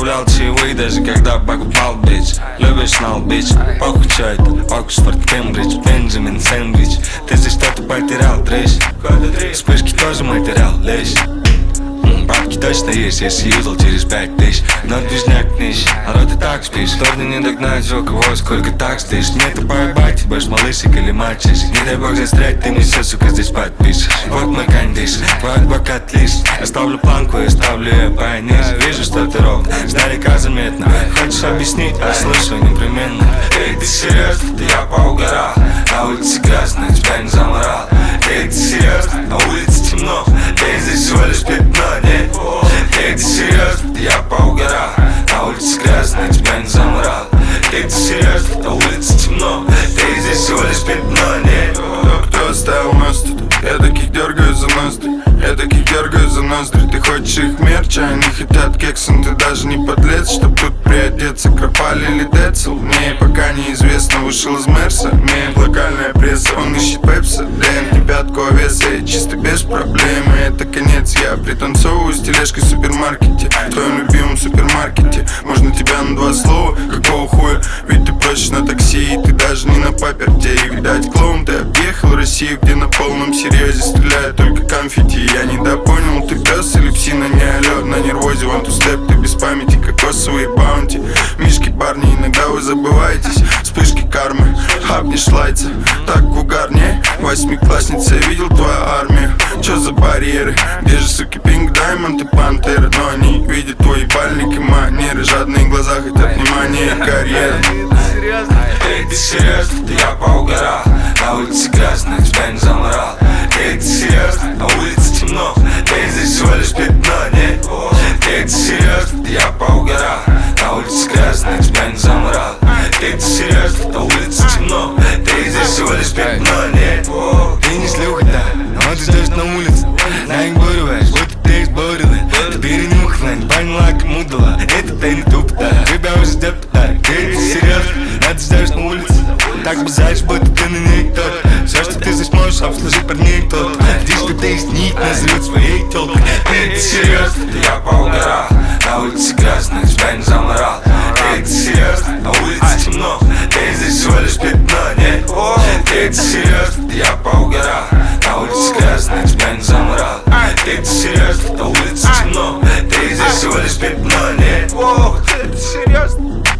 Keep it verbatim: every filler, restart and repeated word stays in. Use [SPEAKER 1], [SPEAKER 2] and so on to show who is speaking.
[SPEAKER 1] оставлял чаевые, даже когда покупал бич. Любишь на бич, похуй, чё это? Оксфорд, Кембридж, Бенджамин, сэндвич. Ты здесь что-то потерял, трещ. Вспышки тоже материал, лещ. Бабки точно есть, если юзал через пять тысяч. Но движняк нищий, народ и так спишь. Торни не догнать, у кого сколько так стоишь. Нету поебать, ты будешь малышик или мальчишек. Не дай бог застрять, ты мне все, сука, здесь подпишешь. Вот мой кондиш, твой адвокат лишь. Я ставлю планку и ставлю ее пониже. Вижу, что ты ровно, сдалека заметно. Хочешь объяснить, а слышу непременно. Эй, ты серьезно? Да я поугарал. На улице грязно, тебя не заморал. Эй, ты серьезно? На улице темно. Эй, здесь всего лишь пятно, нет? Эй, ты серьезно? Да я поугарал. На улице грязно, тебя не заморал. Эй, ты серьезно? На улице темно. Эй, здесь всего лишь пятно, нет?
[SPEAKER 2] Кто оставил нас тут? Я таких дергаю за ноздри. Я таких дергаю за ноздри. Ты хочешь их мерч, а они хотят кексон. Ты даже не подлец, чтоб тут приодеться. Кропаль или Децл? Мне пока неизвестно. Вышел из Мерса, имеет локальная пресса. Он ищет пепси, ДМ пятку овеса. Я чисто без проблем, и это конец. Я пританцовываю с тележкой в супермаркете. В твоем любимом супермаркете. Можно тебя на два слова, какого хуя? Ведь ты просишь на такси, и ты даже не на паперте. И видать клоун, ты объехал Россию, где на полном серьезе стреляют только конфетти. Я недопонял, ты пес или псина, не алё. На нервозе, one two step, ты без памяти, кокосовые баунти. Мишки, парни, иногда вы забываетесь. Вспышки кармы, хапнешь лайца. Так угарнее, восьмиклассница, я видел твою армию. Чё за барьеры? Где же, суки, Пинк Даймонд и Пантеры? Но они видят твой ебальник и манеры. Жадные глаза хотят внимания и карьеры.
[SPEAKER 1] Эй, ты серьезно? Да я поугарал. На улице грязно, тебя не заморал. Эй, ты серьезно? На улице темно. Эй, здесь всего лишь пятно, нет? Эй, ты серьезно? Да я поугарал. На улице грязно, тебя не заморал. Эй, ты серьезно? На улице темно. Эй, здесь всего лишь пятно, нет? Ты не шлюха, да, но ты ждешь на улице. Наигрываешь, будто ты изборила. Ты перенюхала, не поняла, кому дала. Это ты не туп, да, тебя уже ждет подарок. Эй, ты серьезно? А ты ждешь на улице. Так базаришь, будто ты на ней тот. Все, что ты здесь можешь, обслужить парней тот. Здесь кто-то из них назовет своей телкой. Эй, ты серьезно? Да я поугарал. На улице грязно, тебя не заморал. Эй, ты серьезно? На улице темно. Эй, здесь всего лишь пятно, нет? Эй, ты серьезно? Да я поугарал. На улице грязно, тебя не заморал. Эй, ты серьезно? На улице темно. Эй, здесь всего лишь пятно, нет?
[SPEAKER 2] Ты серьезно?